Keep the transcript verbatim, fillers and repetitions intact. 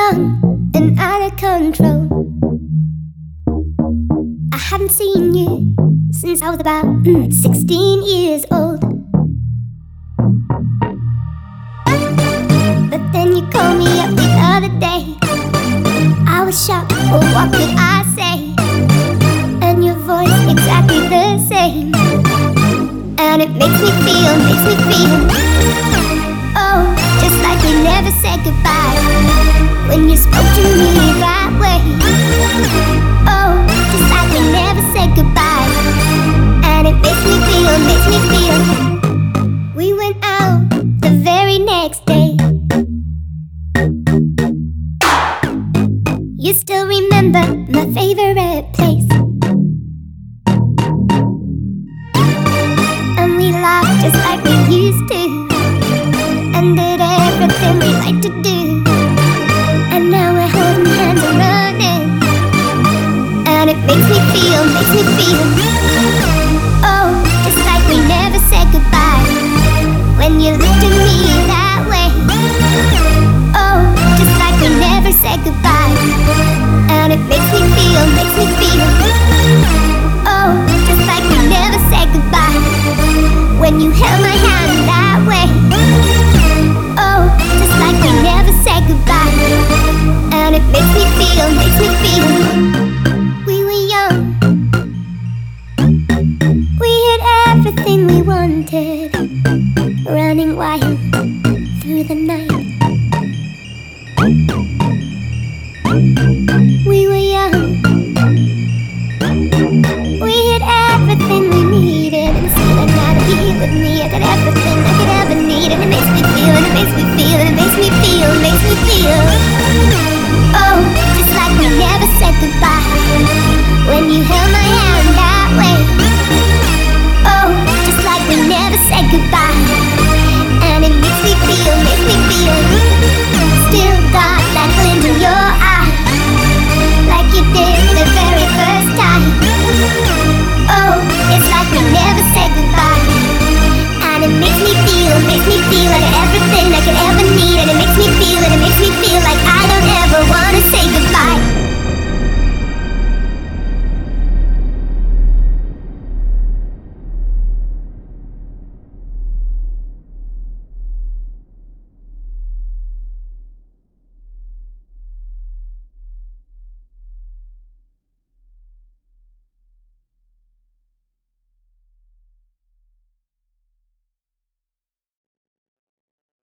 young and out of control. I haven't seen you since I was about mm, sixteen years old. But then you called me up the other day. I was shocked, oh what could I say? And your voice exactly the same. And it makes me feel, makes me feel, oh, just like we never said goodbye. When you spoke to me that way, oh, just like we never said goodbye. And it makes me feel, makes me feel. We went out the very next day. You still remember my favorite place. And we laughed just like we used to, and did everything we like to do. And now we're holding hands and running, and it makes me feel, makes me feel, oh, just like we never said goodbye. When you looked at me that way, oh, just like we never said goodbye. And it makes me feel, makes me feel, oh, just like we never said goodbye. When you held my hand that way, oh, just like we never said goodbye. And it makes me feel, makes me feel. We were young, we had everything we wanted, running wild through the night. We were young, we had everything we needed, and so now to be with me, I got everything I could ever need. And it makes me feel, and it makes me feel, and it makes me feel, makes me feel, oh,